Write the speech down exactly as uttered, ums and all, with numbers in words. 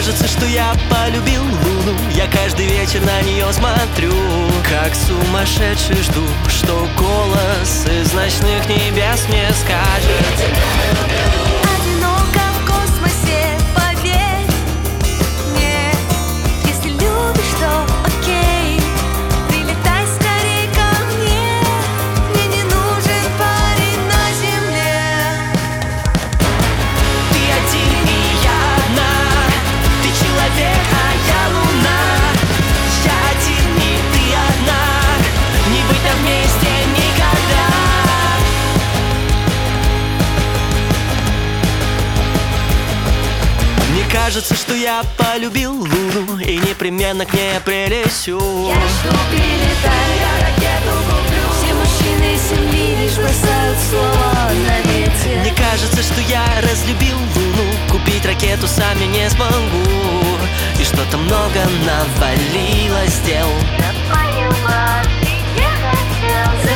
кажется, что я полюбил луну. Я каждый вечер на нее смотрю, как сумасшедший жду, что голос из ночных небес мне скажет: одиноко в космосе, поверь мне. Если любишь, то окей, прилетай скорей ко мне. Мне не нужен парень на земле. Ты один и я одна, ты человек, а я луна. Я один и ты одна, не быть нам вместе никогда. Мне кажется, что я полюбил луну и непременно к ней прилечу. Я жду, прилетай, я ракету куплю. Все мужчины земли лишь бросают слова на ветер. Мне кажется, что я разлюбил луну, купить ракету сам я не смогу. И что-то много навалилось дел. Я поняла, ты не хотел.